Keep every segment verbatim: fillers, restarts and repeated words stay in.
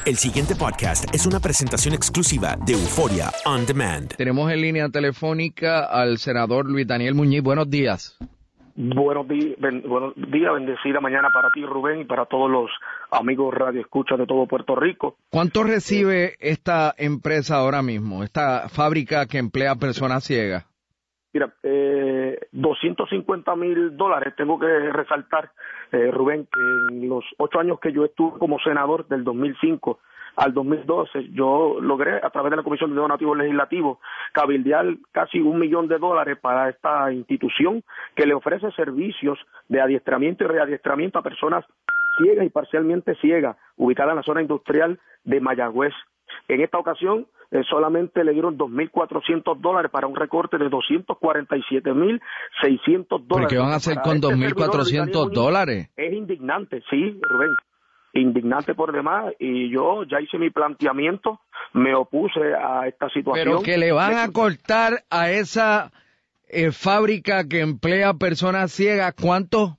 El siguiente podcast es una presentación exclusiva de Euphoria On Demand. Tenemos en línea telefónica al senador Luis Daniel Muñiz. Buenos días. Buenos días, ben, buenos días, bendecida mañana para ti, Rubén, y para todos los amigos radioescuchas de todo Puerto Rico. ¿Cuánto recibe esta empresa ahora mismo, esta fábrica que emplea personas ciegas? Mira, eh, doscientos cincuenta mil dólares, tengo que resaltar, eh, Rubén, que en los ocho años que yo estuve como senador, del dos mil cinco al dos mil doce, yo logré, a través de la Comisión de Donativos Legislativos, cabildear casi un millón de dólares para esta institución que le ofrece servicios de adiestramiento y readiestramiento a personas ciegas y parcialmente ciegas, ubicada en la zona industrial de Mayagüez. En esta ocasión eh, solamente le dieron dos mil cuatrocientos dólares para un recorte de doscientos cuarenta y siete mil seiscientos dólares. ¿Pero qué van a hacer con dos mil cuatrocientos dólares? Es indignante, sí, Rubén. Indignante por demás, y yo ya hice mi planteamiento, me opuse a esta situación. Pero que le van a cortar a esa eh, fábrica que emplea personas ciegas, ¿cuánto?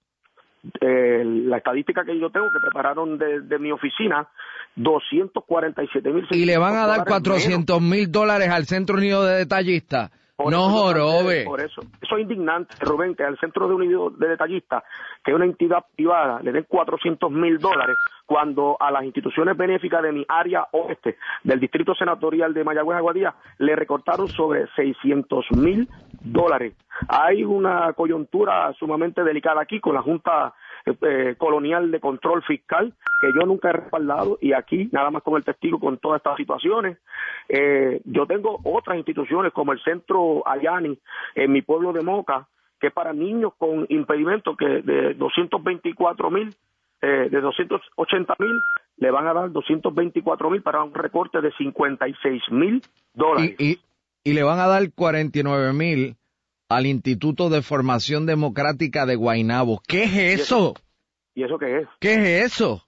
Eh, la estadística que yo tengo, que prepararon de, de mi oficina, doscientos cuarenta y siete mil. Y le van a dar cuatrocientos mil dólares al Centro Unido de Detallistas. Por no jorobe. Por eso, eso es indignante, Rubén, que al Centro de Unido de Detallistas, que es una entidad privada, le den cuatrocientos mil dólares, cuando a las instituciones benéficas de mi área oeste, del Distrito Senatorial de Mayagüez Aguadilla, le recortaron sobre seiscientos mil dólares. Hay una coyuntura sumamente delicada aquí con la Junta eh, Colonial de Control Fiscal, que yo nunca he respaldado, y aquí, nada más con el testigo, con todas estas situaciones. Eh, yo tengo otras instituciones como el Centro Ayani en mi pueblo de Moca, que es para niños con impedimentos, que de doscientos veinticuatro mil, eh, de doscientos ochenta mil, le van a dar doscientos veinticuatro mil para un recorte de cincuenta y seis mil dólares. Y, y, y le van a dar cuarenta y nueve mil al Instituto de Formación Democrática de Guaynabo. ¿Qué es eso? ¿Y eso qué es? ¿Qué es eso?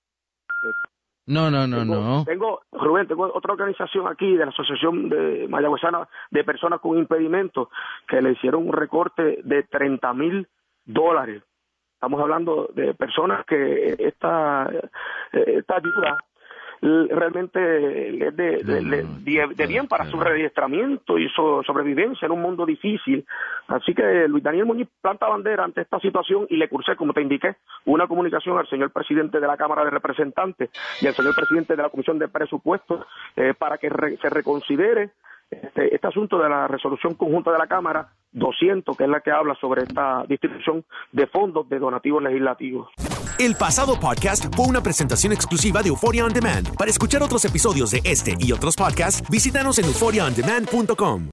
No, no, no, tengo, no. Tengo, Rubén, tengo otra organización aquí de la Asociación de Mayagüezana de Personas con Impedimentos que le hicieron un recorte de treinta mil dólares. Estamos hablando de personas que esta, esta ayuda realmente es de, de, de, de, de bien para su readiestramiento y su sobrevivencia en un mundo difícil. Así que Luis Daniel Muñiz planta bandera ante esta situación, y le cursé, como te indiqué, una comunicación al señor presidente de la Cámara de Representantes y al señor presidente de la Comisión de Presupuestos eh, para que re, se reconsidere este, este asunto de la resolución conjunta de la Cámara doscientos, que es la que habla sobre esta distribución de fondos de donativos legislativos. El pasado podcast fue una presentación exclusiva de Euphoria On Demand. Para escuchar otros episodios de este y otros podcasts, visítanos en euphoria on demand punto com.